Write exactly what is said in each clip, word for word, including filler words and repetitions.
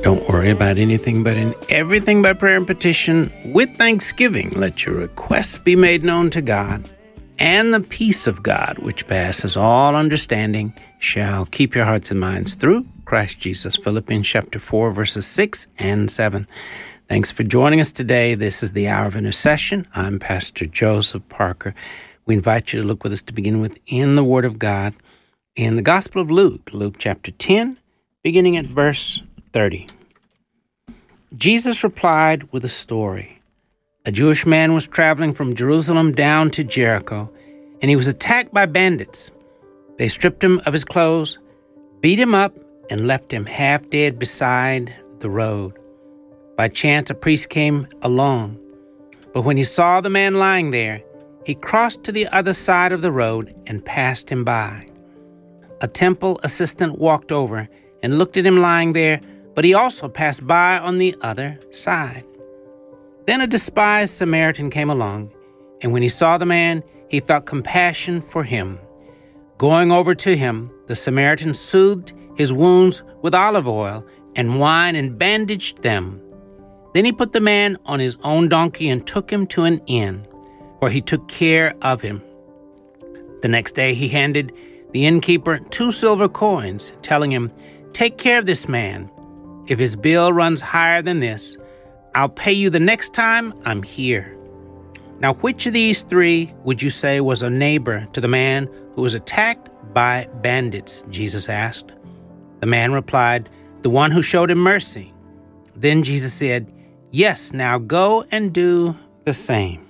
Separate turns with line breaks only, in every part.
Don't worry about anything, but in everything by prayer and petition, with thanksgiving, let your requests be made known to God. And the peace of God, which passes all understanding, shall keep your hearts and minds through Christ Jesus. Philippians chapter four, verses six and seven. Thanks for joining us today. This is the Hour of Intercession. I'm Pastor Joseph Parker. We invite you to look with us to begin with in the Word of God, in the Gospel of Luke, Luke chapter ten, beginning at verse thirty. Jesus replied with a story. A Jewish man was traveling from Jerusalem down to Jericho, and he was attacked by bandits. They stripped him of his clothes, beat him up, and left him half dead beside the road. By chance, a priest came along, but when he saw the man lying there, he crossed to the other side of the road and passed him by. A temple assistant walked over and looked at him lying there, but he also passed by on the other side. Then a despised Samaritan came along, and when he saw the man, he felt compassion for him. Going over to him, the Samaritan soothed his wounds with olive oil and wine and bandaged them. Then he put the man on his own donkey and took him to an inn, where he took care of him. The next day he handed the innkeeper two silver coins, telling him, "Take care of this man. If his bill runs higher than this, I'll pay you the next time I'm here." Now, which of these three would you say was a neighbor to the man who was attacked by bandits? Jesus asked. The man replied, "The one who showed him mercy." Then Jesus said, "Yes, now go and do the same."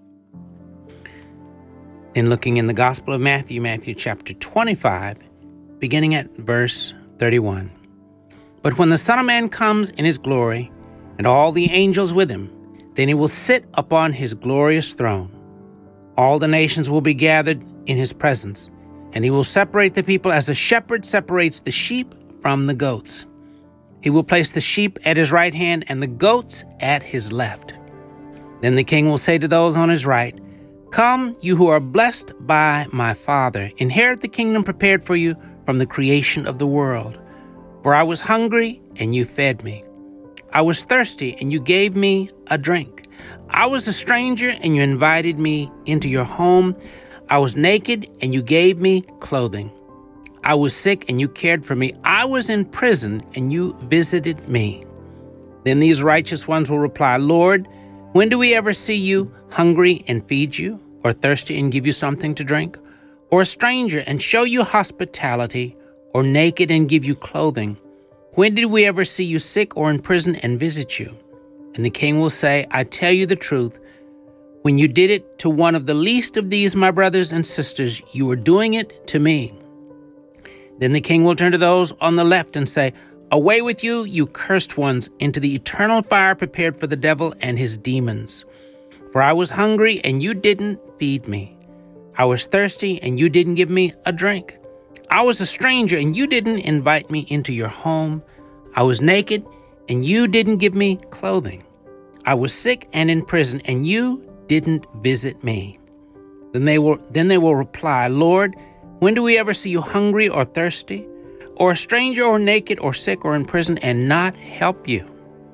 In looking in the Gospel of Matthew, Matthew chapter twenty-five, beginning at verse thirty-one. But when the Son of Man comes in his glory, and all the angels with him, then he will sit upon his glorious throne. All the nations will be gathered in his presence, and he will separate the people as a shepherd separates the sheep from the goats. He will place the sheep at his right hand and the goats at his left. Then the king will say to those on his right, "Come, you who are blessed by my Father, inherit the kingdom prepared for you from the creation of the world. For I was hungry, and you fed me. I was thirsty, and you gave me a drink. I was a stranger, and you invited me into your home. I was naked, and you gave me clothing. I was sick, and you cared for me. I was in prison, and you visited me." Then these righteous ones will reply, "Lord, when do we ever see you hungry and feed you, or thirsty and give you something to drink, or a stranger and show you hospitality, or naked and give you clothing? When did we ever see you sick or in prison and visit you?" And the king will say, "I tell you the truth, when you did it to one of the least of these, my brothers and sisters, you were doing it to me." Then the king will turn to those on the left and say, "Away with you, you cursed ones, into the eternal fire prepared for the devil and his demons. For I was hungry, and you didn't feed me. I was thirsty, and you didn't give me a drink. I was a stranger, and you didn't invite me into your home. I was naked, and you didn't give me clothing. I was sick and in prison, and you didn't visit me." Then they will, then they will reply, "Lord, when do we ever see you hungry or thirsty, or a stranger or naked or sick or in prison, and not help you?"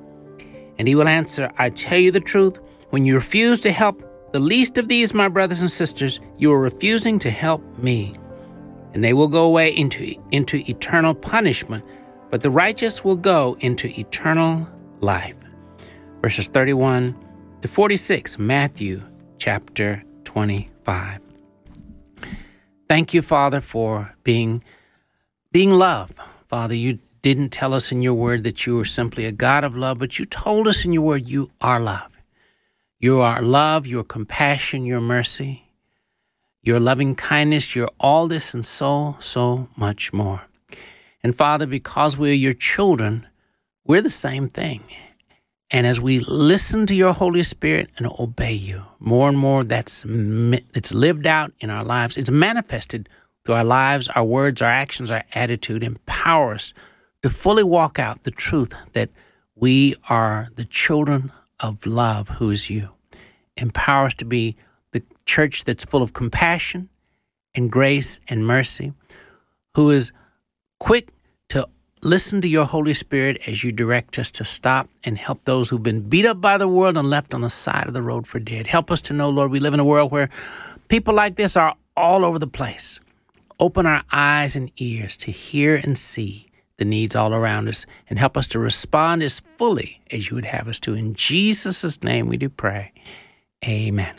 And he will answer, "I tell you the truth, when you refuse to help the least of these, my brothers and sisters, you are refusing to help me." And they will go away into, into eternal punishment, but the righteous will go into eternal life. Verses thirty-one to forty-six, Matthew chapter twenty-five. Thank you, Father, for being, being love. Father, you didn't tell us in your word that you were simply a God of love, but you told us in your word you are love. You are love, your compassion, your mercy, your loving kindness, your all this and so, so much more. And Father, because we're your children, we're the same thing. And as we listen to your Holy Spirit and obey you, more and more that's it's lived out in our lives. It's manifested through our lives, our words, our actions, our attitude. Empower us to fully walk out the truth that we are the children of love, who is you. Empower us to be the church that's full of compassion and grace and mercy, who is quick to listen to your Holy Spirit as you direct us to stop and help those who've been beat up by the world and left on the side of the road for dead. Help us to know, Lord, we live in a world where people like this are all over the place. Open our eyes and ears to hear and see the needs all around us, and help us to respond as fully as you would have us to. In Jesus' name we do pray. Amen.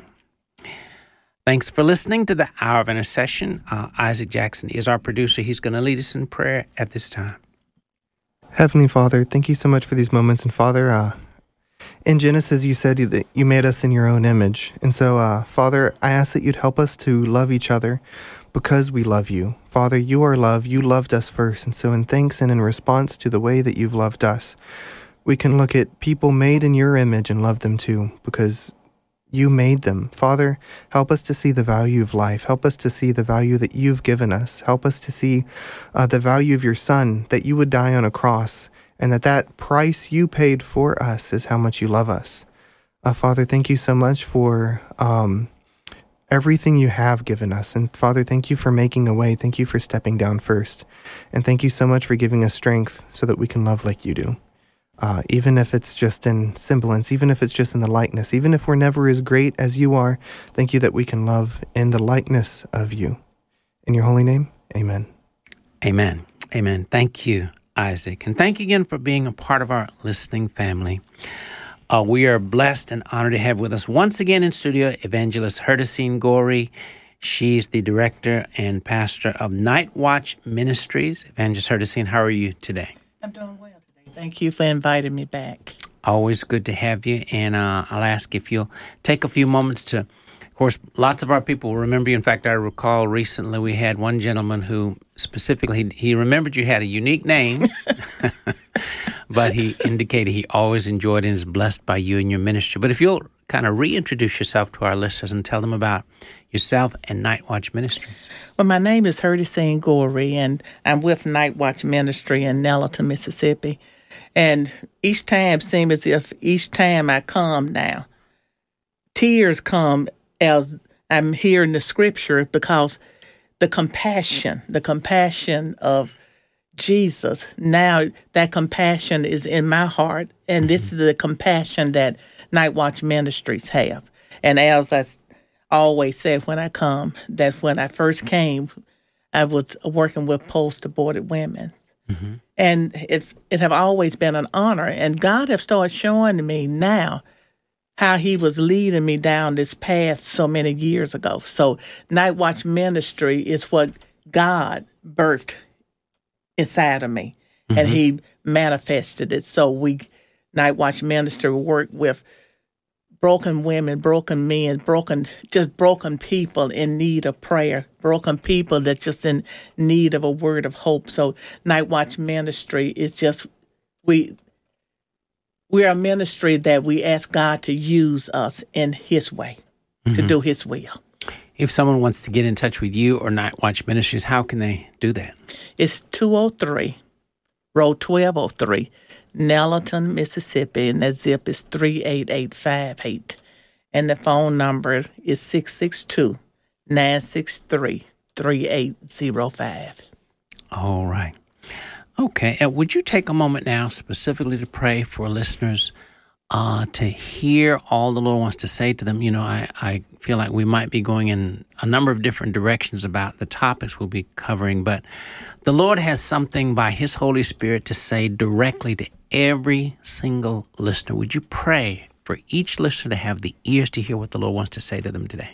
Thanks for listening to the Hour of Intercession. Uh, Isaac Jackson is our producer. He's going to lead us in prayer at this time.
Heavenly Father, thank you so much for these moments. And Father, uh, in Genesis, you said that you made us in your own image. And so, uh, Father, I ask that you'd help us to love each other because we love you. Father, you are love. You loved us first. And so in thanks and in response to the way that you've loved us, we can look at people made in your image and love them too, because you made them. Father, help us to see the value of life. Help us to see the value that you've given us. Help us to see uh, the value of your Son, that you would die on a cross, and that that price you paid for us is how much you love us. Uh, Father, thank you so much for um, everything you have given us. And Father, thank you for making a way. Thank you for stepping down first. And thank you so much for giving us strength so that we can love like you do. Uh, even if it's just in semblance, even if it's just in the likeness, even if we're never as great as you are, thank you that we can love in the likeness of you. In your holy name, amen.
Amen. Amen. Thank you, Isaac. And thank you again for being a part of our listening family. Uh, we are blessed and honored to have with us once again in studio Evangelist Herdicine Goree. She's the director and pastor of Night Watch Ministries. Evangelist Herdicine, how are you today?
I'm doing well today. Thank you for inviting me back.
Always good to have you. And uh, I'll ask if you'll take a few moments to, of course, lots of our people will remember you. In fact, I recall recently we had one gentleman who specifically, he remembered you had a unique name, but he indicated he always enjoyed and is blessed by you and your ministry. But if you'll kind of reintroduce yourself to our listeners and tell them about yourself and Night Watch Ministries.
Well, my name is Herdicine Goree, and I'm with Night Watch Ministry in Nelliton, Mississippi. And each time seems as if each time I come now, tears come as I'm hearing the scripture, because the compassion, the compassion of Jesus, now that compassion is in my heart, and this is the compassion that Night Watch Ministries have. And as I always said when I come, that when I first came, I was working with post-aborted women. Mm-hmm. And it it have always been an honor. And God have started showing me now how he was leading me down this path so many years ago. So Night Watch Ministry is what God birthed inside of me. Mm-hmm. And he manifested it. So we, Night Watch Ministry, work with broken women, broken men, broken, just broken people in need of prayer, broken people that's just in need of a word of hope. So Night Watch Ministry is just, we, we're a ministry that we ask God to use us in his way, mm-hmm. to do his will.
If someone wants to get in touch with you or Night Watch Ministries, how can they do that?
It's two oh three, Road twelve oh three, Nelliton, Mississippi, and that zip is three eight eight five eight. And the phone number is six six two, nine six three, three eight zero five.
All right. Okay. Uh, would you take a moment now specifically to pray for listeners uh, to hear all the Lord wants to say to them? You know, I, I feel like we might be going in a number of different directions about the topics we'll be covering, but the Lord has something by his Holy Spirit to say directly to every single listener. Would you pray for each listener to have the ears to hear what the Lord wants to say to them today?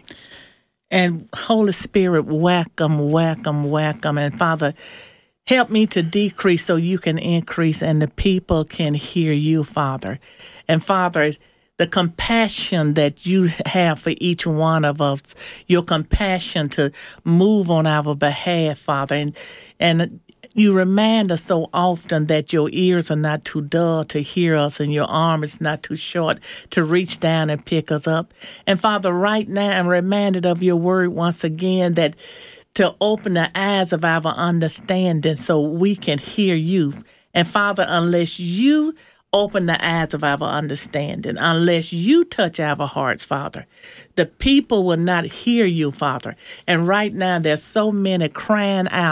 And Holy Spirit, welcome, welcome, welcome. And Father, help me to decrease so you can increase and the people can hear you, Father. And Father, the compassion that you have for each one of us, your compassion to move on our behalf, Father. And, and you remind us so often that your ears are not too dull to hear us and your arm is not too short to reach down and pick us up. And Father, right now I'm reminded of your word once again that to open the eyes of our understanding so we can hear you. And Father, unless you open the eyes of our understanding, unless you touch our hearts, Father, the people will not hear you, Father. And right now there's so many crying out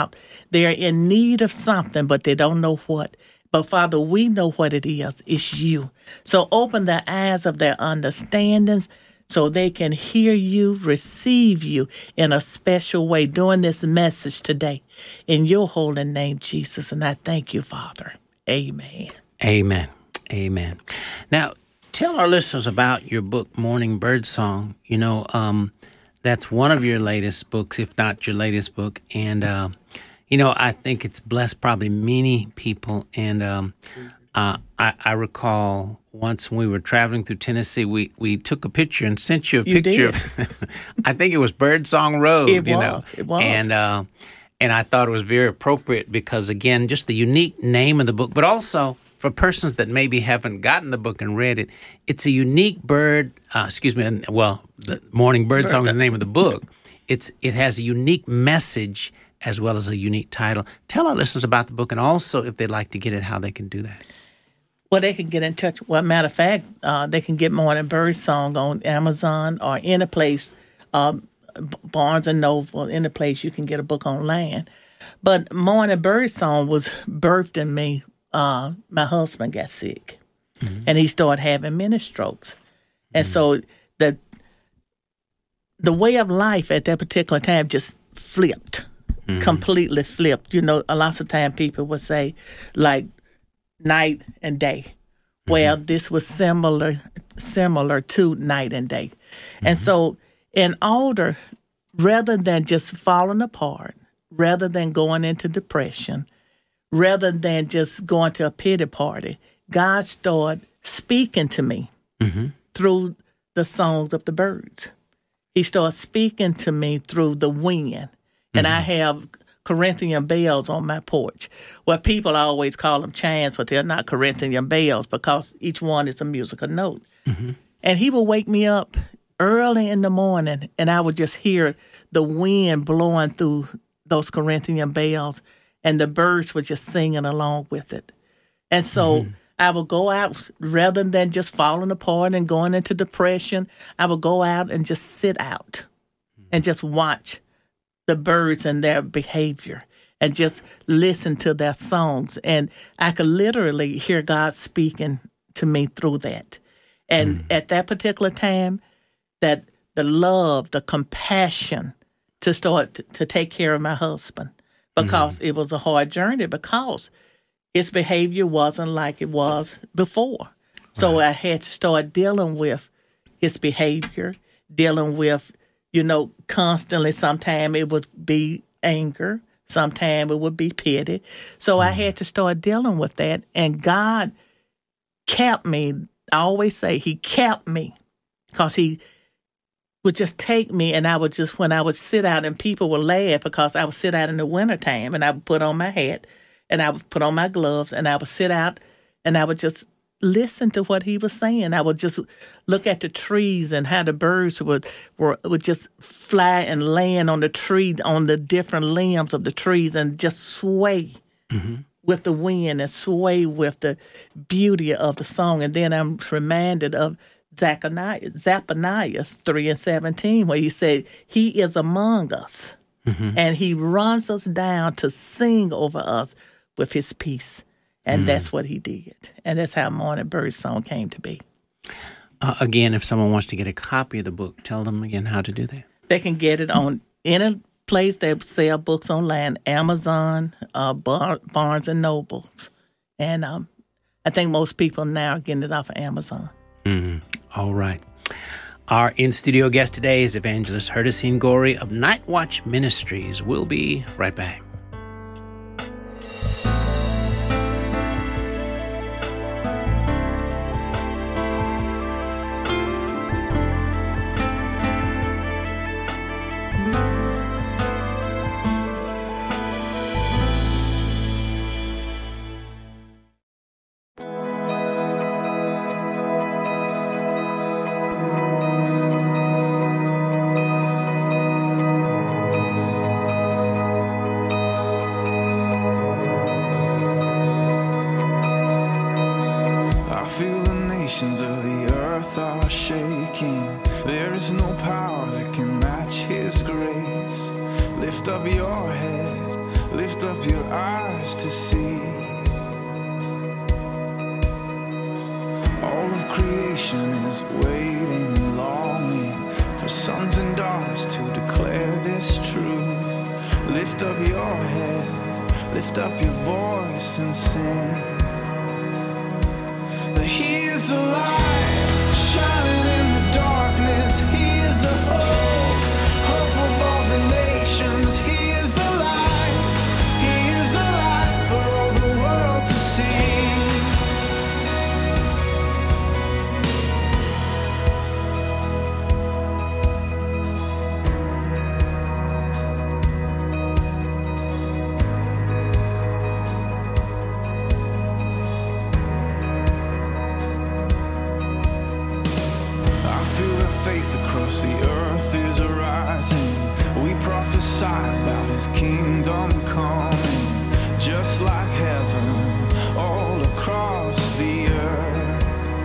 They're in need of something, but they don't know what. But, Father, we know what it is. It's you. So open the eyes of their understandings so they can hear you, receive you in a special way during this message today. In your holy name, Jesus, and I thank you, Father. Amen.
Amen. Amen. Now, tell our listeners about your book, Morning Bird Song. You know, um, that's one of your latest books, if not your latest book. And, uh, you know, I think it's blessed probably many people. And um, uh, I, I recall once when we were traveling through Tennessee, we, we took a picture and sent you a
You
picture.
did.
Of, I think it was Birdsong Road.
It
you
was.
know.
It was.
And, uh, and I thought it was very appropriate because, again, just the unique name of the book, but also for persons that maybe haven't gotten the book and read it, it's a unique bird, uh, excuse me, well, the Morning Bird Song is the name of the book. It's It has a unique message as well as a unique title. Tell our listeners about the book, and also, if they'd like to get it, how they can do that.
Well, they can get in touch. Well, matter of fact, uh, they can get Morning Bird Song on Amazon or any place, um, Barnes and Noble, any place you can get a book online. But Morning Bird Song was birthed in me. Uh, my husband got sick, mm-hmm. and he started having mini strokes. And mm-hmm. so the the way of life at that particular time just flipped, mm-hmm. completely flipped. You know, a lot of time people would say, like, night and day. Mm-hmm. Well, this was similar similar to night and day. Mm-hmm. And so in order, rather than just falling apart, rather than going into depression, rather than just going to a pity party, God started speaking to me mm-hmm. through the songs of the birds. He started speaking to me through the wind. Mm-hmm. And I have Corinthian bells on my porch. Well, people always call them chimes, but they're not Corinthian bells because each one is a musical note. Mm-hmm. And he would wake me up early in the morning, and I would just hear the wind blowing through those Corinthian bells, and the birds were just singing along with it. And so mm-hmm. I would go out, rather than just falling apart and going into depression, I would go out and just sit out mm-hmm. and just watch the birds and their behavior and just listen to their songs. And I could literally hear God speaking to me through that. And mm-hmm. at that particular time, that the love, the compassion to start t- to take care of my husband, because mm-hmm. it was a hard journey, because his behavior wasn't like it was before. So right. I had to start dealing with his behavior, dealing with, you know, constantly. Sometimes it would be anger. Sometimes it would be pity. So mm-hmm. I had to start dealing with that. And God kept me. I always say he kept me, because he would just take me, and I would just, when I would sit out and people would laugh, because I would sit out in the wintertime and I would put on my hat and I would put on my gloves and I would sit out and I would just listen to what he was saying. I would just look at the trees and how the birds would were, would just fly and land on the tree, on the different limbs of the trees, and just sway mm-hmm. with the wind and sway with the beauty of the song. And then I'm reminded of Zephaniah, Zephaniah three and seventeen, where he said, he is among us, mm-hmm. and he runs us down to sing over us with his peace. And mm-hmm. that's what he did. And that's how Morning Bird Song came to be.
Uh, again, if someone wants to get a copy of the book, tell them again how to do that.
They can get it on any place that sell books online, Amazon, uh, Bar- Barnes and Nobles. And um, I think most people now are getting it off of Amazon.
Mm-hmm. All right. Our in-studio guest today is Evangelist Hardesine Goree of Night Watch Ministries. We'll be right back.
lift up your eyes to see. All of creation is waiting and longing for sons and daughters to declare this truth. Lift up your head, lift up your voice and sing that He is the light shining in the darkness. He is the hope, hope of all the nations. He is the light, He is the light for all the world to see. Faith across the earth is arising. We prophesy about His kingdom coming, just like heaven all across the earth.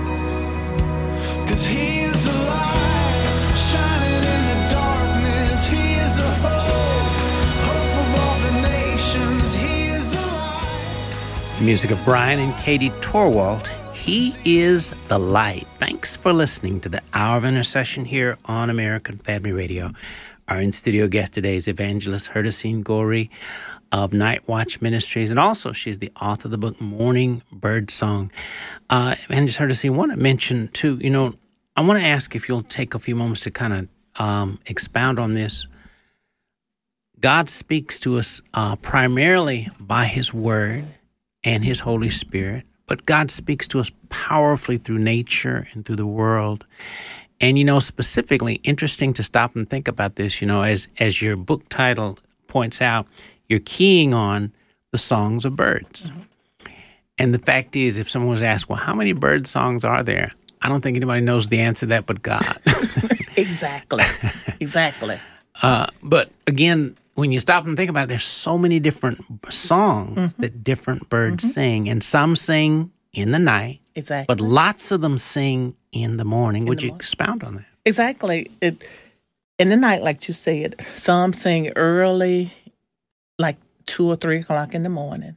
'Cause He is the light shining in the darkness. He is the hope, hope of all the nations. He is the light.
Music of Brian and Katie Torwalt. He is the light. Thanks for listening to the Hour of Intercession here on American Family Radio. Our in-studio guest today is Evangelist Hardesine Goree of Night Watch Ministries, and also she's the author of the book Morning Bird Song. Uh, Evangelist Hardesine, I want to mention, too, you know, I want to ask if you'll take a few moments to kind of um, expound on this. God speaks to us uh, primarily by His Word and His Holy Spirit. But God speaks to us powerfully through nature and through the world. And, you know, specifically, interesting to stop and think about this, you know, as as your book title points out, you're keying on the songs of birds. Mm-hmm. And the fact is, if someone was asked, well, how many bird songs are there? I don't think anybody knows the answer to that but God.
Exactly. Exactly.
Uh, but again, when you stop and think about it, there's so many different songs mm-hmm. that different birds mm-hmm. sing. And some sing in the night.
Exactly.
But lots of them sing in the morning. In Would you morning. expound on that?
Exactly. It, in the night, like you said, some sing early, like two or three o'clock in the morning.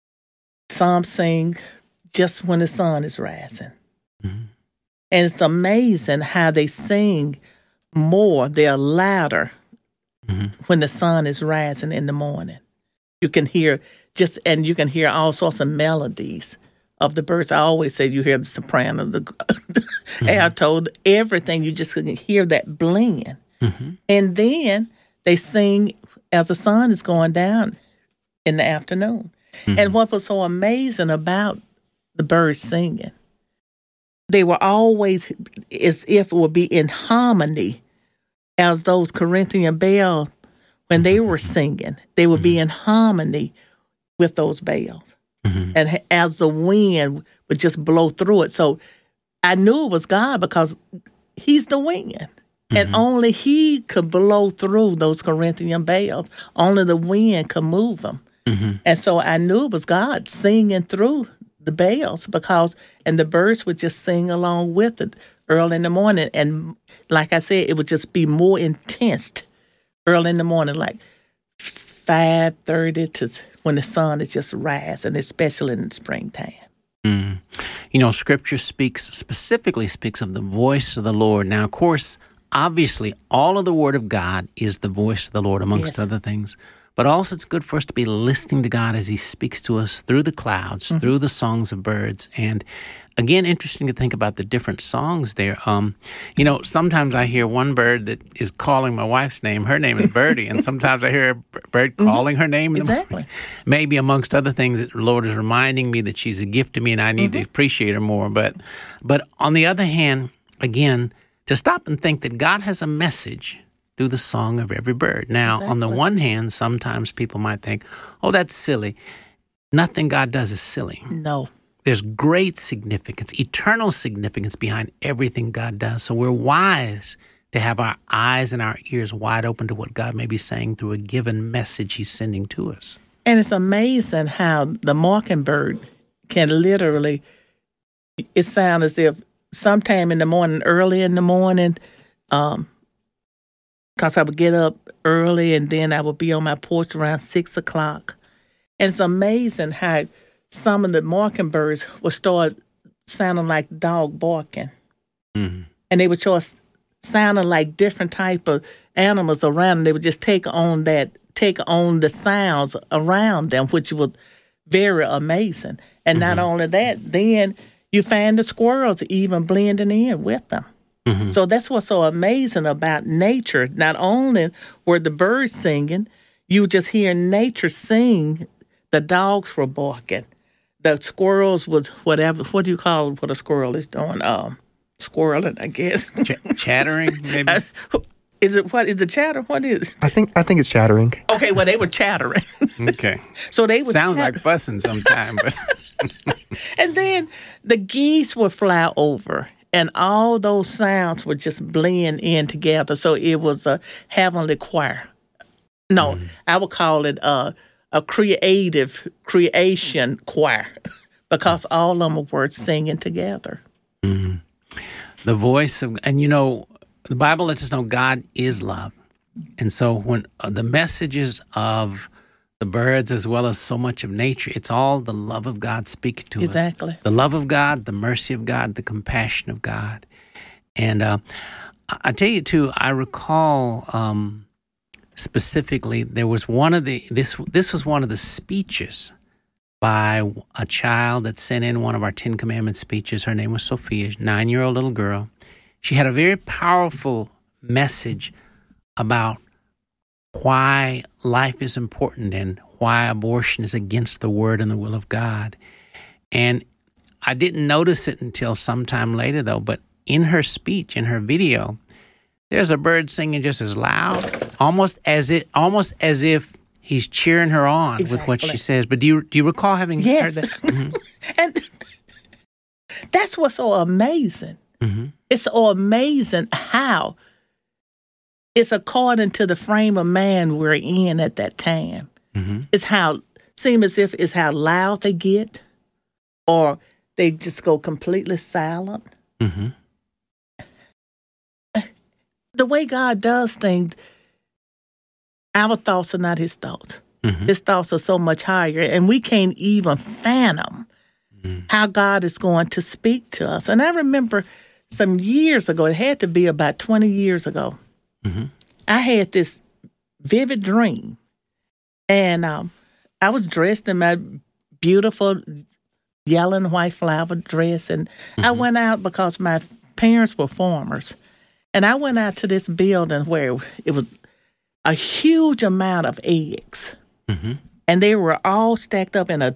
Some sing just when the sun is rising. Mm-hmm. And it's amazing how they sing more. They're louder. Mm-hmm. When the sun is rising in the morning, you can hear just, and you can hear all sorts of melodies of the birds. I always say you hear the soprano, the mm-hmm. alto, everything. You just can hear that blend. Mm-hmm. And then they sing as the sun is going down in the afternoon. Mm-hmm. And what was so amazing about the birds singing, they were always as if it would be in harmony. As those Corinthian bells, when they were singing, they would mm-hmm. be in harmony with those bells. Mm-hmm. And as the wind would just blow through it. So I knew it was God because He's the wind. Mm-hmm. And only He could blow through those Corinthian bells. Only the wind could move them. Mm-hmm. And so I knew it was God singing through the bells because, and the birds would just sing along with it early in the morning. And like I said, it would just be more intense early in the morning, like five thirty to when the sun is just rising, especially in the springtime.
Mm. You know, Scripture speaks, specifically speaks of the voice of the Lord. Now, of course, obviously, all of the Word of God is the voice of the Lord, amongst yes. other things. But also it's good for us to be listening to God as He speaks to us through the clouds, mm-hmm. through the songs of birds. And again, interesting to think about the different songs there. Um, you know, sometimes I hear one bird that is calling my wife's name. Her name is Birdie. And sometimes I hear a bird calling mm-hmm. her name. In
exactly.
the morning. Maybe amongst other things, that the Lord is reminding me that she's a gift to me and I need mm-hmm. to appreciate her more. But, but on the other hand, again, to stop and think that God has a message through the song of every bird. Now, exactly. on the one hand, sometimes people might think, oh, that's silly. Nothing God does is silly.
No.
There's great significance, eternal significance behind everything God does. So we're wise to have our eyes and our ears wide open to what God may be saying through a given message He's sending to us.
And it's amazing how the mockingbird can literally, it sounds as if sometime in the morning, early in the morning, um, because I would get up early and then I would be on my porch around six o'clock. And it's amazing how some of the mockingbirds would start sounding like dog barking.
Mm-hmm.
And they would start sounding like different type of animals around them. They would just take on that, take on the sounds around them, which was very amazing. And mm-hmm. not only that, then you find the squirrels even blending in with them. Mm-hmm. So that's what's so amazing about nature. Not only were the birds singing, you would just hear nature sing. The dogs were barking. The squirrels was whatever. What do you call what a squirrel is doing? Um, squirreling, I guess.
Ch- chattering, maybe.
Is it what is it? Chatter? What is?
I think I think it's chattering.
Okay, well they were chattering.
Okay.
So they would
sounds
chatter.
like fussing sometime, but.
And then the geese would fly over, and all those sounds would just blend in together. So it was a heavenly choir. No, mm. I would call it a, a creative creation choir because all of them were singing together.
Mm. The voice of, and you know, the Bible lets us know God is love. And so when uh, the messages of the birds as well as so much of nature, it's all the love of God speaking to
exactly.
us. Exactly. The love of God, the mercy of God, the compassion of God. And uh, I tell you, too, I recall um, specifically there was one of the, this this was one of the speeches by a child that sent in one of our Ten Commandments speeches. Her name was Sophia, nine-year-old little girl. She had a very powerful message about why life is important and why abortion is against the word and the will of God. And I didn't notice it until sometime later, though, but in her speech, in her video, there's a bird singing just as loud, almost as it, almost as if he's cheering her on
exactly.
with what she says. But do you do you recall having
yes.
heard that? Mm-hmm.
And that's what's so amazing.
Mm-hmm.
It's so amazing how it's according to the frame of man we're in at that time.
Mm-hmm.
It's how, seem as if it's how loud they get or they just go completely silent.
Mm-hmm.
The way God does things, our thoughts are not his thoughts. Mm-hmm. His thoughts are so much higher, and we can't even fathom mm-hmm. how God is going to speak to us. And I remember some years ago, it had to be about twenty years ago, mm-hmm. I had this vivid dream. And um, I was dressed in my beautiful yellow and white flower dress. And mm-hmm. I went out because my parents were farmers. And I went out to this building where it was a huge amount of eggs. Mm-hmm. And they were all stacked up in a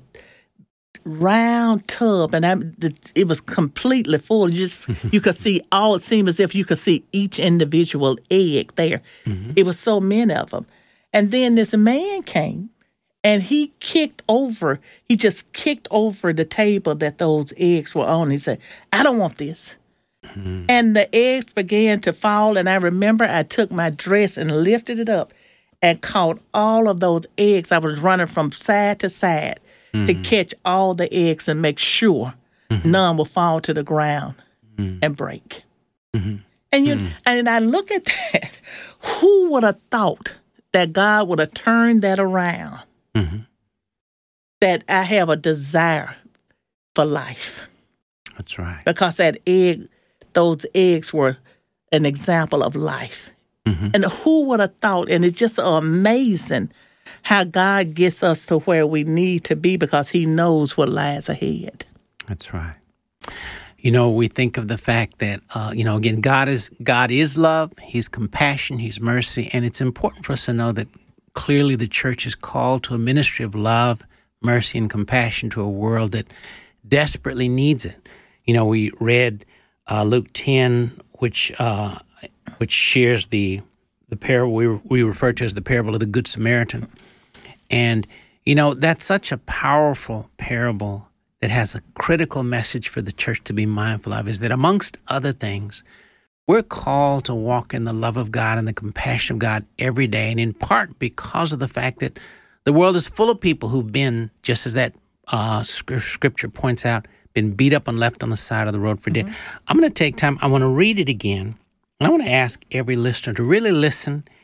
round tub, and I, it was completely full. You just you could see all. It seemed as if you could see each individual egg there. Mm-hmm. It was so many of them. And then this man came, and he kicked over. He just kicked over the table that those eggs were on. He said, "I don't want this." Mm-hmm. And the eggs began to fall. And I remember I took my dress and lifted it up, and caught all of those eggs. I was running from side to side. Mm-hmm. to catch all the eggs and make sure mm-hmm. none will fall to the ground mm-hmm. and break. Mm-hmm. And you mm-hmm. and I look at that. Who would have thought that God would have turned that around? Mm-hmm. That I have a desire for life.
That's right.
Because that egg, those eggs were an example of life. Mm-hmm. And who would have thought? And it's just amazing how God gets us to where we need to be because he knows what lies ahead.
That's right. You know, we think of the fact that, uh, you know, again, God is God is love. He's compassion. He's mercy. And it's important for us to know that clearly the church is called to a ministry of love, mercy, and compassion to a world that desperately needs it. You know, we read uh, Luke ten, which uh, which shares the the parable we we refer to as the parable of the Good Samaritan. And, you know, that's such a powerful parable that has a critical message for the church to be mindful of, is that amongst other things, we're called to walk in the love of God and the compassion of God every day, and in part because of the fact that the world is full of people who've been, just as that uh, scripture points out, been beat up and left on the side of the road for dead. Mm-hmm. I'm going to take time. I want to read it again, and I want to ask every listener to really listen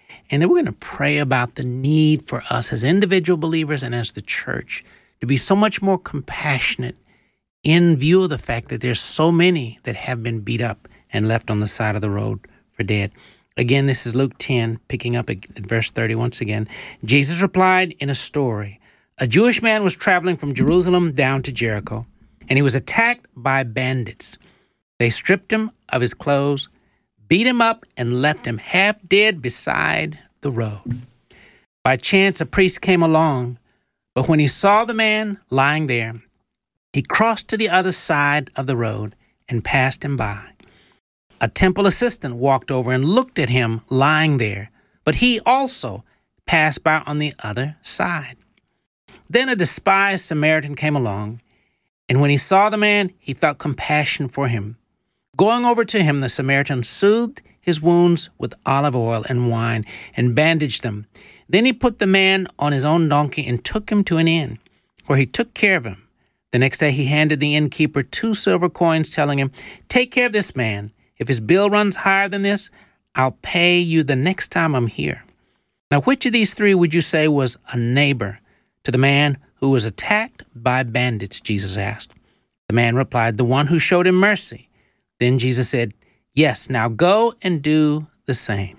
And then we're going to pray about the need for us as individual believers and as the church to be so much more compassionate in view of the fact that there's so many that have been beat up and left on the side of the road for dead. Again, this is Luke ten, picking up at verse thirty once again. Jesus replied in a story. A Jewish man was traveling from Jerusalem down to Jericho, and he was attacked by bandits. They stripped him of his clothes, beat him up, and left him half dead beside the road. By chance, a priest came along, but when he saw the man lying there, he crossed to the other side of the road and passed him by. A temple assistant walked over and looked at him lying there, but he also passed by on the other side. Then a despised Samaritan came along, and when he saw the man, he felt compassion for him. Going over to him, the Samaritan soothed his wounds with olive oil and wine and bandaged them. Then he put the man on his own donkey and took him to an inn, where he took care of him. The next day he handed the innkeeper two silver coins, telling him, "Take care of this man. If his bill runs higher than this, I'll pay you the next time I'm here." Now, which of these three would you say was a neighbor to the man who was attacked by bandits? Jesus asked. The man replied, "The one who showed him mercy." Then Jesus said, "Yes, now go and do the same."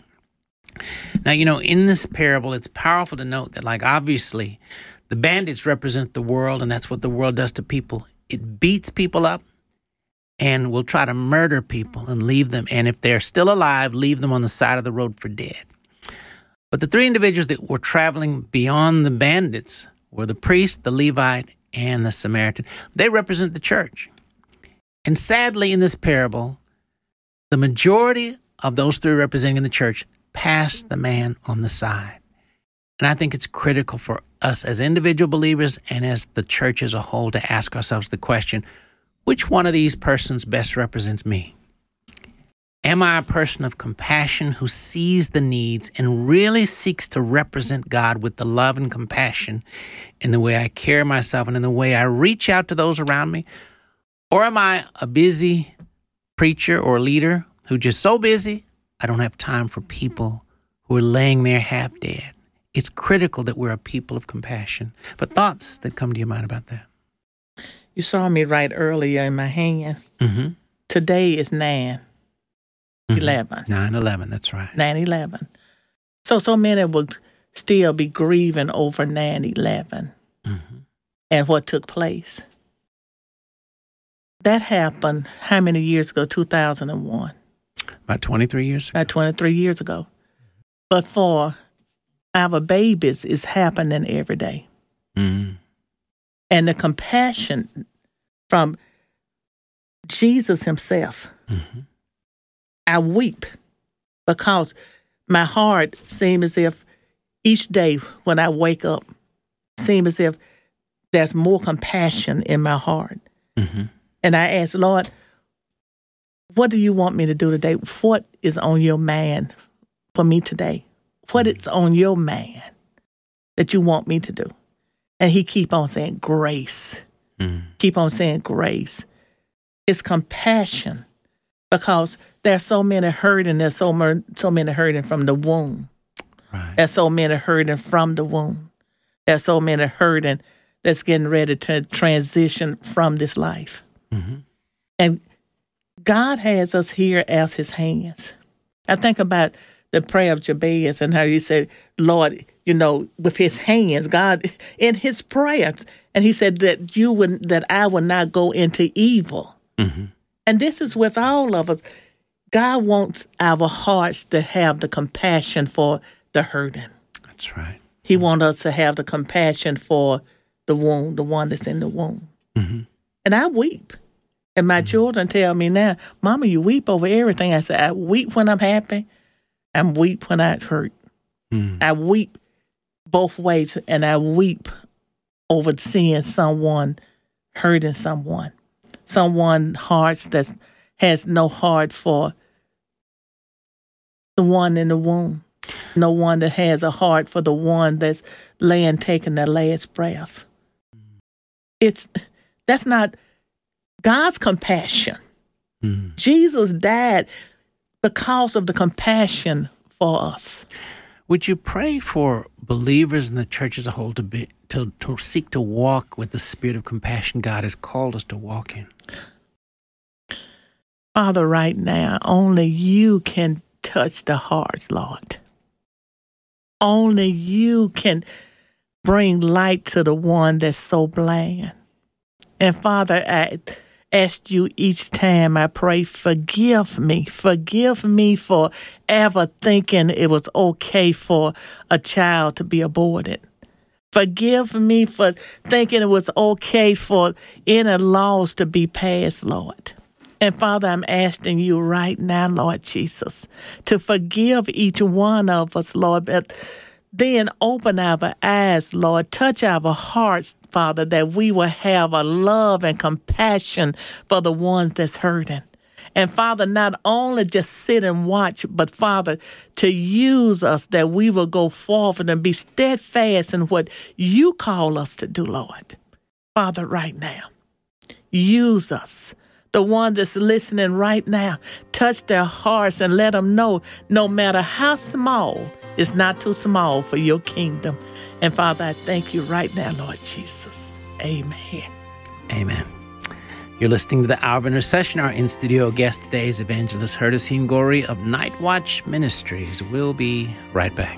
Now, you know, in this parable, it's powerful to note that, like, obviously, the bandits represent the world, and that's what the world does to people. It beats people up and will try to murder people and leave them, and if they're still alive, leave them on the side of the road for dead. But the three individuals that were traveling beyond the bandits were the priest, the Levite, and the Samaritan. They represent the church. And sadly, in this parable, the majority of those three representing the church passed the man on the side. And I think it's critical for us as individual believers and as the church as a whole to ask ourselves the question, which one of these persons best represents me? Am I a person of compassion who sees the needs and really seeks to represent God with the love and compassion in the way I carry myself and in the way I reach out to those around me? Or am I a busy preacher or leader who just so busy I don't have time for people who are laying there half dead? It's critical that we're a people of compassion. But thoughts that come to your mind about that?
You saw me right earlier in my hand.
Mm-hmm.
Today is nine eleven.
nine eleven, that's right.
nine eleven. So, so many would still be grieving over nine eleven
Mm-hmm.
and what took place. That happened how many years ago? two thousand one.
About twenty-three years ago.
About twenty-three years ago. But for our babies, it's happening every day.
Mm-hmm.
And the compassion from Jesus himself,
Mm-hmm.
I weep because my heart seems as if each day when I wake up, seems as if there's more compassion in my heart.
Mm-hmm.
And I ask, Lord, what do you want me to do today? What is on your mind for me today? What is on your mind that you want me to do? And he keep on saying grace.
Mm.
Keep on saying grace. It's compassion because there's so many hurting. There's so, mer- so many hurting from the womb.
Right.
There's so many hurting from the womb. There's so many hurting that's getting ready to transition from this life.
Mm-hmm.
And God has us here as his hands. I think about the prayer of Jabez and how he said, Lord, you know, with his hands, God, in his prayers. And he said that you would, that I would not go into evil.
Mm-hmm.
And this is with all of us. God wants our hearts to have the compassion for the hurting.
That's right.
He wants us to have the compassion for the womb, the one that's in the womb.
Mm-hmm.
And I weep. And my mm-hmm. children tell me now, Mama, you weep over everything. I said, I weep when I'm happy. I weep when I hurt.
Mm-hmm.
I weep both ways, and I weep over seeing someone hurting someone. Someone hearts that has no heart for the one in the womb. No one that has a heart for the one that's laying, taking their last breath. It's that's not God's compassion.
Mm-hmm.
Jesus died because of the compassion for us.
Would you pray for believers in the church as a whole to be to, to seek to walk with the spirit of compassion God has called us to walk in?
Father, right now, only you can touch the hearts, Lord. Only you can bring light to the one that's so bland. And Father, I ask you each time I pray, forgive me. Forgive me for ever thinking it was okay for a child to be aborted. Forgive me for thinking it was okay for any laws to be passed, Lord. And Father, I'm asking you right now, Lord Jesus, to forgive each one of us, Lord, but then open our eyes, Lord, touch our hearts, Father, that we will have a love and compassion for the ones that's hurting. And Father, not only just sit and watch, but Father, to use us that we will go forward and be steadfast in what you call us to do, Lord. Father, right now, use us. The one that's listening right now, touch their hearts and let them know no matter how small, it's not too small for your kingdom. And Father, I thank you right now, Lord Jesus. Amen.
Amen. You're listening to the Hour of Intercession. Our in-studio guest today is Evangelist Herdicine Goree of Night Watch Ministries. We'll be right back.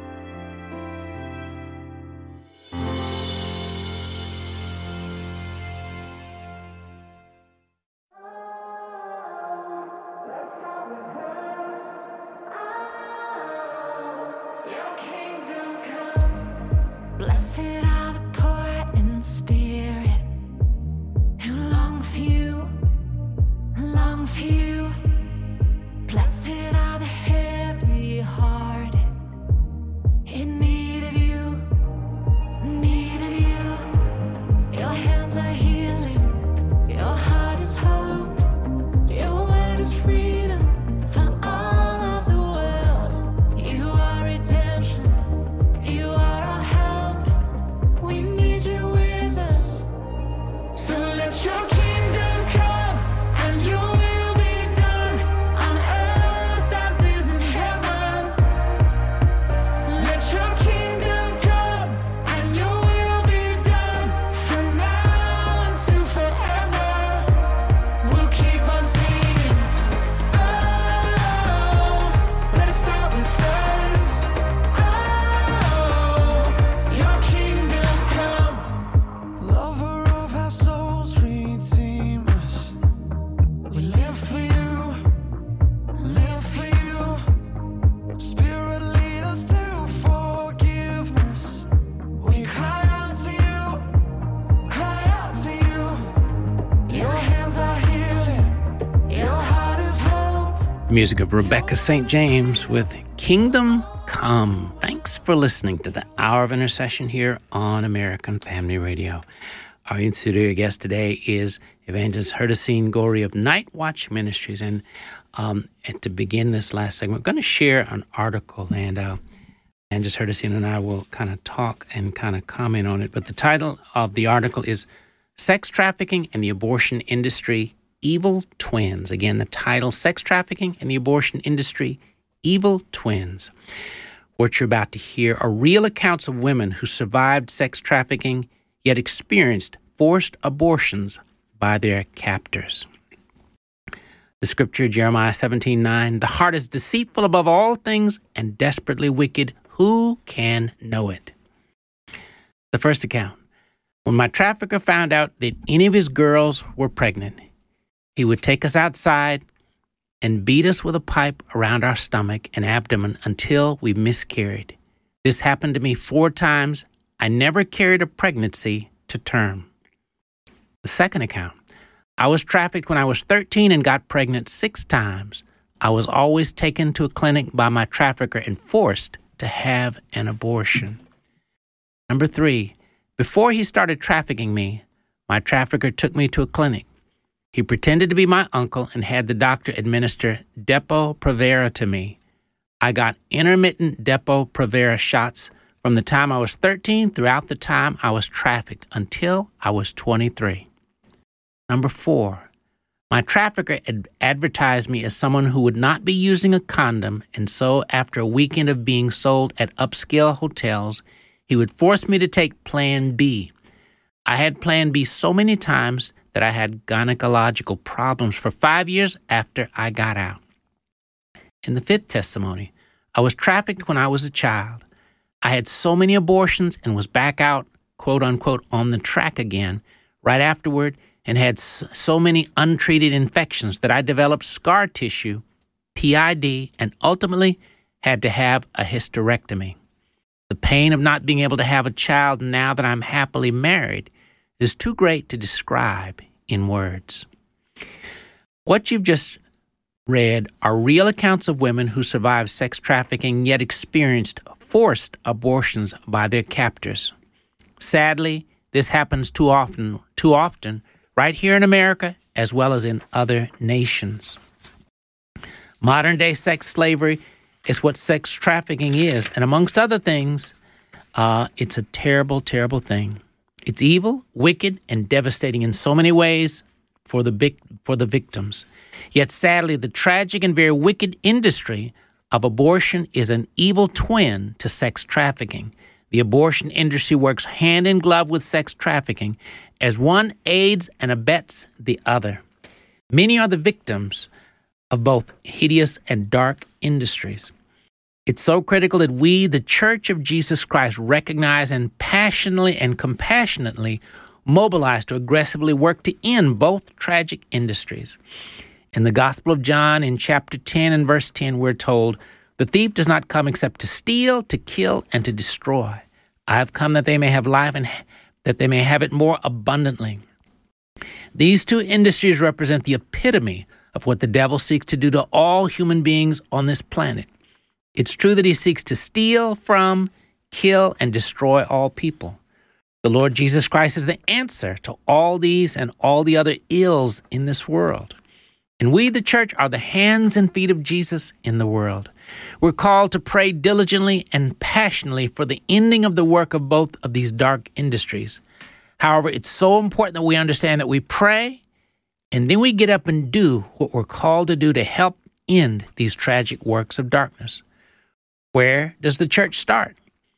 Blessed are the poor in spirit, who long for you, long for you. Blessed are the heavy hearted, in need of you, need of you. Your hands are healing, your heart is hope, your word is freedom for all of the world. You are redemption, you are our help. We need you with us. So let your kingdom come and your will be done on earth as is in heaven. Let your kingdom come and your will be done from now until forever. We'll keep on singing. Oh, let it start with us. Oh, your kingdom come.
Lover of our souls, redeem us. We live for you, live for you. Spirit, lead us to forgiveness. We cry out to you, cry out to you. Your hands are healing, your heart is hope.
Music of Rebecca Saint James with Kingdom Come. Thanks for listening to the Hour of Intercession here on American Family Radio. Our in-studio guest today is Evangelist Herdicine Goree of Night Watch Ministries. And um, and to begin this last segment, I'm going to share an article, and uh, Evangelist Herdicine and I will kind of talk and kind of comment on it. But the title of the article is Sex Trafficking and the Abortion Industry, Evil Twins. Again, the title, Sex Trafficking and the Abortion Industry, Evil Twins. What you're about to hear are real accounts of women who survived sex trafficking yet experienced forced abortions by their captors. The scripture, Jeremiah seventeen nine, the heart is deceitful above all things and desperately wicked. Who can know it? The first account. When my trafficker found out that any of his girls were pregnant, he would take us outside and beat us with a pipe around our stomach and abdomen until we miscarried. This happened to me four times. I never carried a pregnancy to term. The second account. I was trafficked when I was thirteen and got pregnant six times. I was always taken to a clinic by my trafficker and forced to have an abortion. Number three. Before he started trafficking me, my trafficker took me to a clinic. He pretended to be my uncle and had the doctor administer Depo-Provera to me. I got intermittent Depo-Provera shots from the time I was thirteen throughout the time I was trafficked until I was twenty-three. Number four, My trafficker ad- advertised me as someone who would not be using a condom, and so after a weekend of being sold at upscale hotels, he would force me to take Plan B. I had Plan B so many times that I had gynecological problems for five years after I got out. In the fifth testimony, I was trafficked when I was a child. I had so many abortions and was back out, quote unquote, on the track again right afterward, and had so many untreated infections that I developed scar tissue, P I D, and ultimately had to have a hysterectomy. The pain of not being able to have a child now that I'm happily married is too great to describe in words. What you've just read are real accounts of women who survived sex trafficking yet experienced forced abortions by their captors. Sadly, this happens too often, too often, right here in America as well as in other nations. Modern-day sex slavery is what sex trafficking is, and amongst other things, uh, it's a terrible, terrible thing. It's evil, wicked, and devastating in so many ways for the vic- for the victims. Yet, sadly, the tragic and very wicked industry of abortion is an evil twin to sex trafficking. The abortion industry works hand in glove with sex trafficking as one aids and abets the other. Many are the victims of both hideous and dark industries. It's so critical that we, the Church of Jesus Christ, recognize and passionately and compassionately mobilize to aggressively work to end both tragic industries. In the Gospel of John, in chapter ten and verse ten, we're told, "The thief does not come except to steal, to kill, and to destroy. I have come that they may have life and that they may have it more abundantly." These two industries represent the epitome of what the devil seeks to do to all human beings on this planet. It's true that he seeks to steal from, kill, and destroy all people. The Lord Jesus Christ is the answer to all these and all the other ills in this world. And we, the church, are the hands and feet of Jesus in the world. We're called to pray diligently and passionately for the ending of the work of both of these dark industries. However, it's so important that we understand that we pray and then we get up and do what we're called to do to help end these tragic works of darkness. Where does the church start?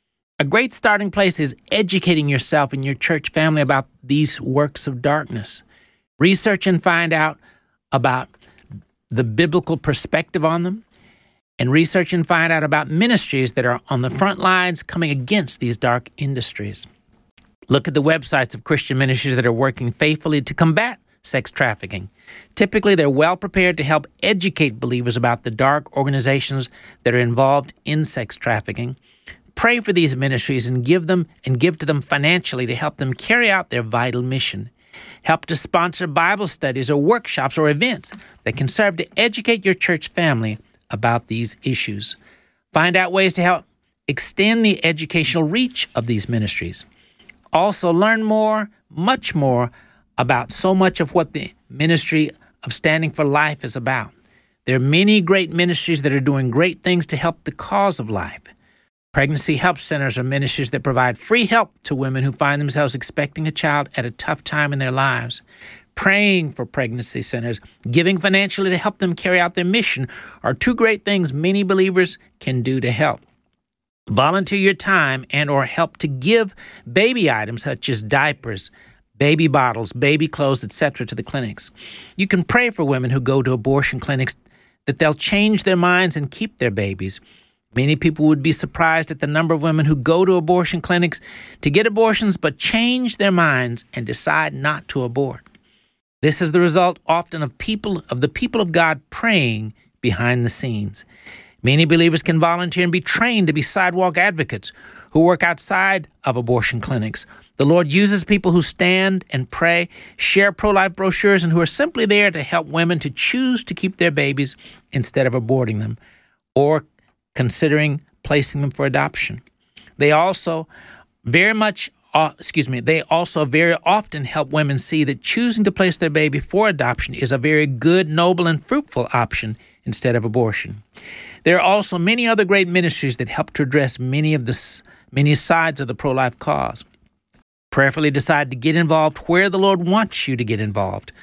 A great starting place is educating yourself and your church family about these works of darkness. Research and find out about the biblical perspective on them, and research and find out about ministries that are on the front lines coming against these dark industries. Look at the websites of Christian ministries that are working faithfully to combat sex trafficking. Typically, they're well prepared to help educate believers about the dark organizations that are involved in sex trafficking. Pray for these ministries and give them and give to them financially to help them carry out their vital mission. Help to sponsor Bible studies or workshops or events that can serve to educate your church family about these issues. Find out ways to help extend the educational reach of these ministries. Also, learn more, much more, about so much of what the ministry of Standing for Life is about. There are many great ministries that are doing great things to help the cause of life. Pregnancy Help Centers are ministries that provide free help to women who find themselves expecting a child at a tough time in their lives. Praying for pregnancy centers, giving financially to help them carry out their mission are two great things many believers can do to help. Volunteer your time and or help to give baby items such as diapers, baby bottles, baby clothes, et cetera to the clinics. You can pray for women who go to abortion clinics that they'll change their minds and keep their babies. Many people would be surprised at the number of women who go to abortion clinics to get abortions but change their minds and decide not to abort. This is the result often of people of the people of God praying behind the scenes. Many believers can volunteer and be trained to be sidewalk advocates who work outside of abortion clinics. The Lord uses people who stand and pray, share pro-life brochures, and who are simply there to help women to choose to keep their babies instead of aborting them or considering placing them for adoption. They also very much, uh, excuse me, they also very often help women see that choosing to place their baby for adoption is a very good, noble, and fruitful option instead of abortion. There are also many other great ministries that help to address many of the many sides of the pro-life cause. Prayerfully decide to get involved where the Lord wants you to get involved.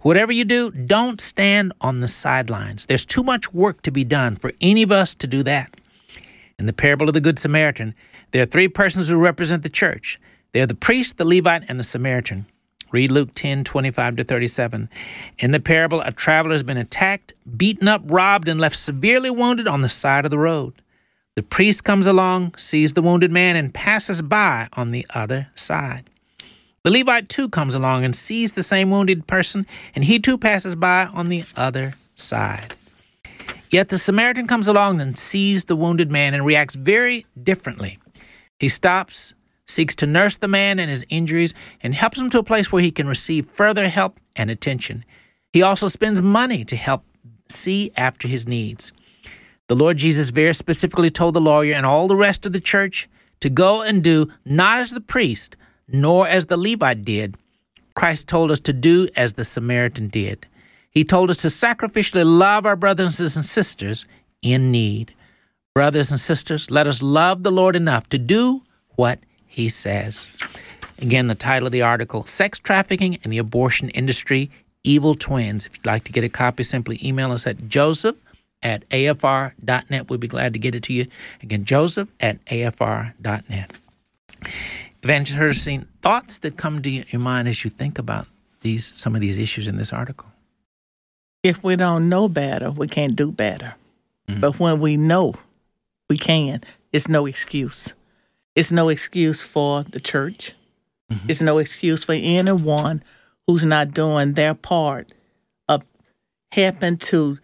Whatever you do, don't stand on the sidelines. There's too much work to be done for any of us to do that. In the parable of the Good Samaritan, there are three persons who represent the church. They're the priest, the Levite, and the Samaritan. Read Luke ten, twenty-five to thirty-seven. In the parable, a traveler has been attacked, beaten up, robbed, and left severely wounded on the side of the road. The priest comes along, sees the wounded man, and passes by on the other side. The Levite, too, comes along and sees the same wounded person, and he, too, passes by on the other side. Yet the Samaritan comes along and sees the wounded man and reacts very differently. He stops, seeks to nurse the man and his injuries, and helps him to a place where he can receive further help and attention. He also spends money to help see after his needs. The Lord Jesus very specifically told the lawyer and all the rest of the church to go and do not as the priest, nor as the Levite did. Christ told us to do as the Samaritan did. He told us to sacrificially love our brothers and sisters in need. Brothers and sisters, let us love the Lord enough to do what he says. Again, the title of the article, Sex Trafficking and the Abortion Industry, Evil Twins. If you'd like to get a copy, simply email us at joseph at a f r dot net. We'd be glad to get it to you. Again, joseph at a f r dot net. Evangelist Hurricane, thoughts that come to your mind as you think about these some of these issues in this article?
If we don't know better, we can't do better. Mm-hmm. But when we know we can, it's no excuse. It's no excuse for the church. Mm-hmm. It's no excuse for anyone who's not doing their part of helping to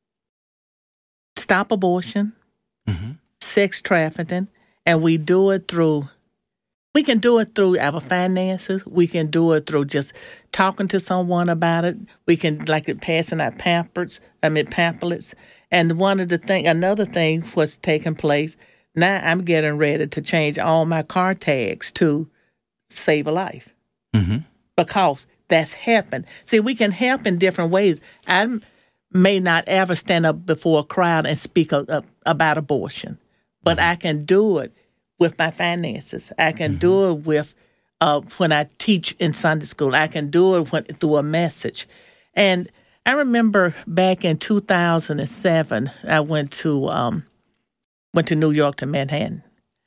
stop abortion, mm-hmm. sex trafficking, and we do it through, we can do it through our finances. We can do it through just talking to someone about it. We can, like, passing out pamphlets, I mean, pamphlets. And one of the thing, another thing was taking place. Now I'm getting ready to change all my car tags to save a life. Mm-hmm. Because that's happened. See, we can help in different ways. I may not ever stand up before a crowd and speak a, a, about abortion, but mm-hmm. I can do it with my finances. I can mm-hmm. do it with uh, when I teach in Sunday school. I can do it when, through a message. And I remember back in two thousand seven, I went to um, went to New York to Manhattan.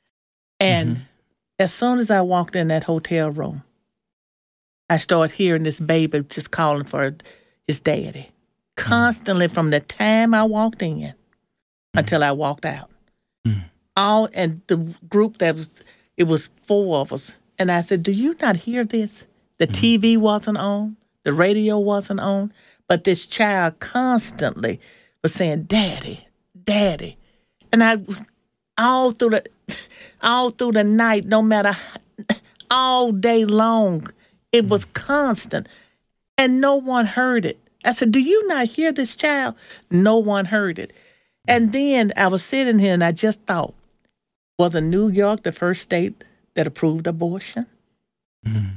And mm-hmm. as soon as I walked in that hotel room, I started hearing this baby just calling for his daddy. Constantly mm-hmm. from the time I walked in mm-hmm. until I walked out. Mm-hmm. All and the group that was, it was four of us. And I said, do you not hear this? The mm-hmm. T V wasn't on. The radio wasn't on. But this child constantly was saying, Daddy, Daddy. And I was all through the all through the night, no matter all day long, it was constant. And no one heard it. I said, do you not hear this child? No one heard it. And then I was sitting here and I just thought, wasn't New York the first state that approved abortion? Mm.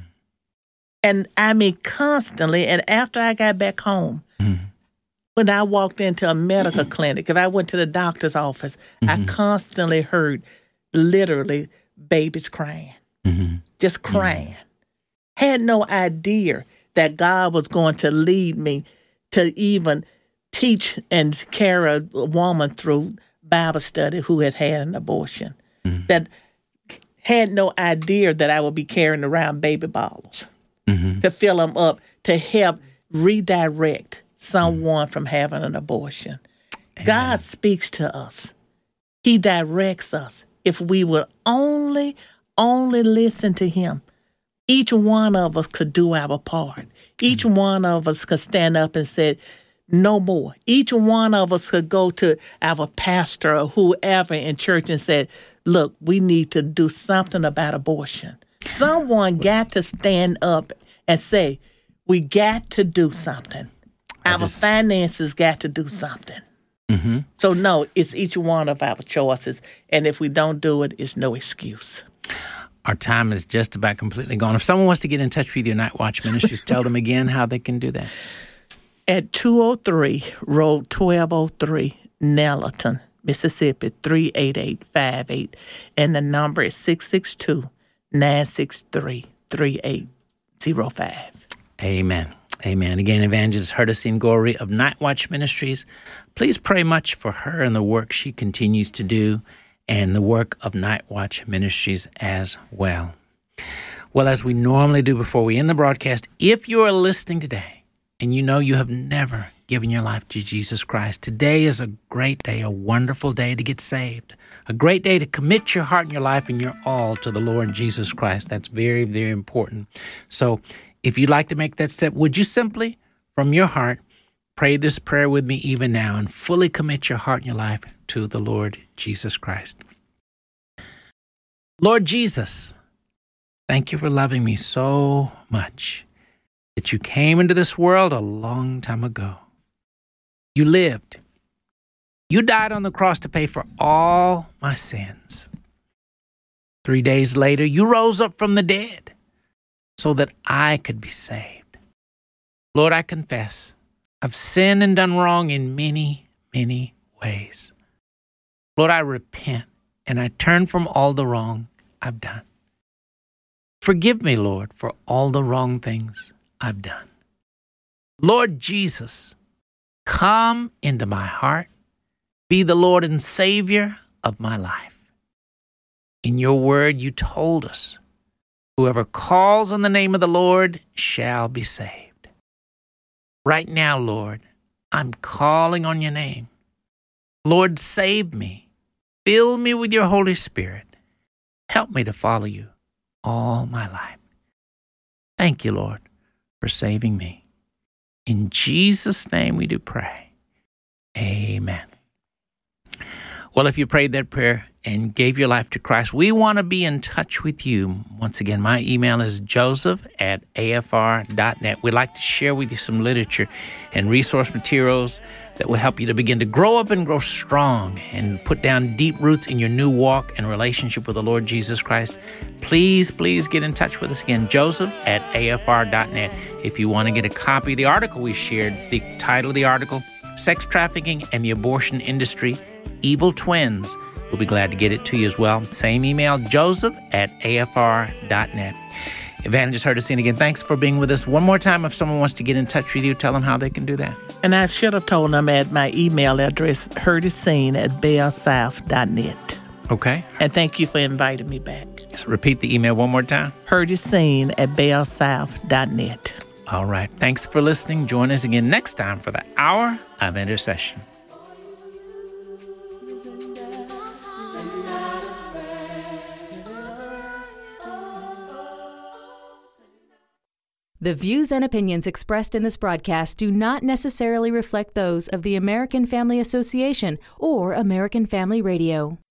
And I mean, constantly. And after I got back home, mm. when I walked into a medical clinic, if I went to the doctor's office, mm-hmm. I constantly heard literally babies crying, mm-hmm. just crying. Mm-hmm. Had no idea that God was going to lead me to even teach and carry a woman through Bible study who had had an abortion. Mm-hmm. That had no idea that I would be carrying around baby bottles mm-hmm. to fill them up to help redirect someone mm-hmm. from having an abortion. Amen. God speaks to us. He directs us. If we will only, only listen to him, each one of us could do our part. Each mm-hmm. one of us could stand up and say, no more. Each one of us could go to our pastor or whoever in church and say, look, we need to do something about abortion. Someone got to stand up and say, we got to do something. Our just... finances got to do something. Mm-hmm. So, no, it's each one of our choices. And if we don't do it, it's no excuse.
Our time is just about completely gone. If someone wants to get in touch with your Night Watch Ministries, tell them again how they can do that.
At two oh three, Road twelve oh three, Nelliton, Mississippi, three eight eight five eight. And the number is six six two, nine six three, three eight zero five.
Amen. Amen. Again, Evangelist Herdicine Goree of Night Watch Ministries. Please pray much for her and the work she continues to do and the work of Night Watch Ministries as well. Well, as we normally do before we end the broadcast, if you are listening today and you know you have never given your life to Jesus Christ, today is a great day, a wonderful day to get saved, a great day to commit your heart and your life and your all to the Lord Jesus Christ. That's very, very important. So if you'd like to make that step, would you simply, from your heart, pray this prayer with me even now and fully commit your heart and your life to the Lord Jesus Christ. Lord Jesus, thank you for loving me so much that you came into this world a long time ago. You lived. You died on the cross to pay for all my sins. Three days later, you rose up from the dead so that I could be saved. Lord, I confess I've sinned and done wrong in many, many ways. Lord, I repent and I turn from all the wrong I've done. Forgive me, Lord, for all the wrong things I've done. Lord Jesus, come into my heart. Be the Lord and Savior of my life. In your word, you told us, whoever calls on the name of the Lord shall be saved. Right now, Lord, I'm calling on your name. Lord, save me. Fill me with your Holy Spirit. Help me to follow you all my life. Thank you, Lord, for saving me. In Jesus' name we do pray. Amen. Well, if you prayed that prayer and gave your life to Christ, we want to be in touch with you. Once again, my email is joseph at a f r dot net. We'd like to share with you some literature and resource materials that will help you to begin to grow up and grow strong and put down deep roots in your new walk and relationship with the Lord Jesus Christ. Please, please get in touch with us again, joseph at a f r dot net. If you want to get a copy of the article we shared, the title of the article, Sex Trafficking and the Abortion Industry, Evil Twins. We'll be glad to get it to you as well. Same email, joseph at a f r dot net. Evangelist Herdicine, again, thanks for being with us. One more time, if someone wants to get in touch with you, tell them how they can do that.
And I should have told them at my email address, herdicine at bell south dot net.
Okay.
And thank you for inviting me back.
So repeat the email one more time.
herdicine at bell south dot net.
All right. Thanks for listening. Join us again next time for the Hour of Intercession.
The views and opinions expressed in this broadcast do not necessarily reflect those of the American Family Association or American Family Radio.